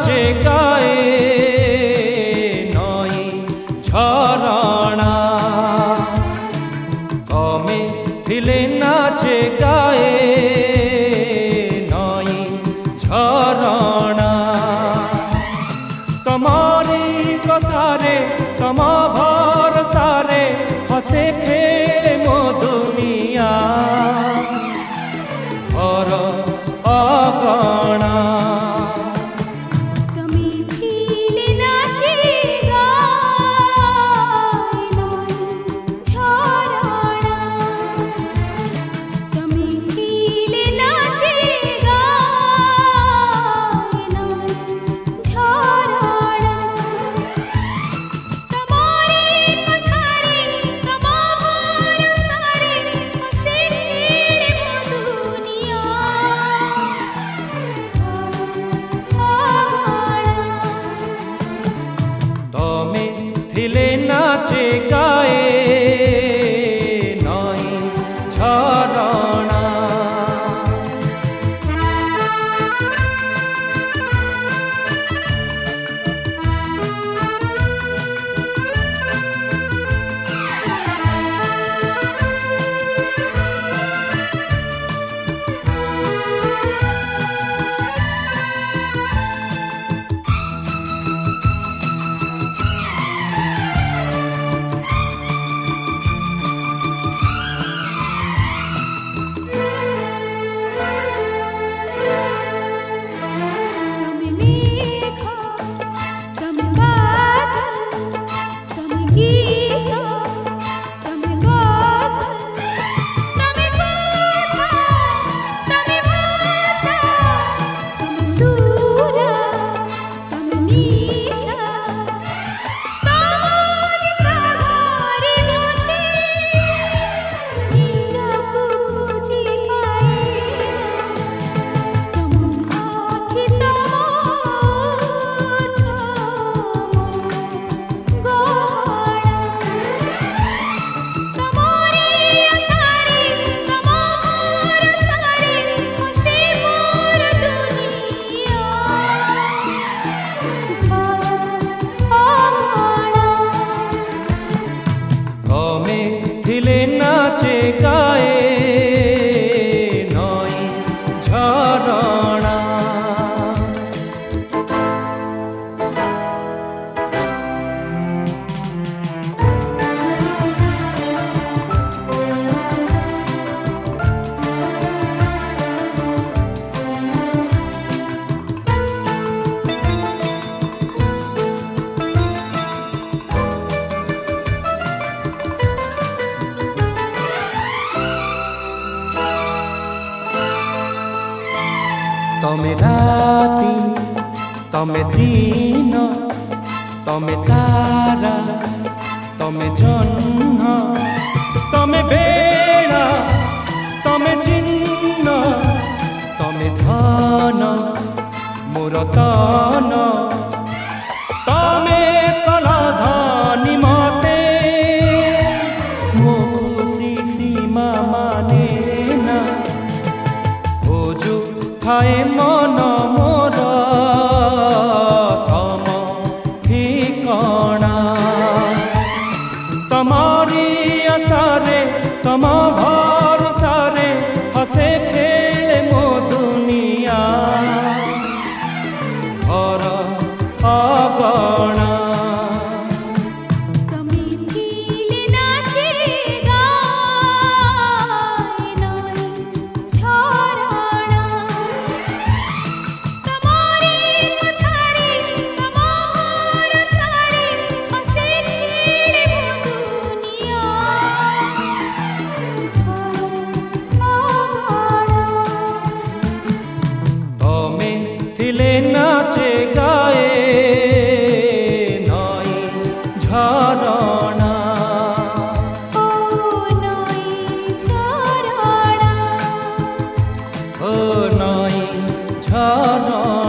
नाचे गाए नई झरणा कमे थिले नाचे गाए नई झरणा तमारी कथारे तम भरसारे हसे खेले मो दुनिया और अगणा थिले नाचे गाए नई झरणा थिले नाचे गाए नई झरणा तमे राती तमे दिन तमे तारा तमे जन्म तमे बेड़ा तमे चिन्ह तमे धन मोर तन तमे कला धनी मते मो खुशी सीमा माने ना खोजु थाए मन मोर तम ठिकणा तमारी आशारे तम भरसारे हसे खेले मो दुनिया और अगणा थिले नाचे गाए नई झरणा ओ नई झरणा।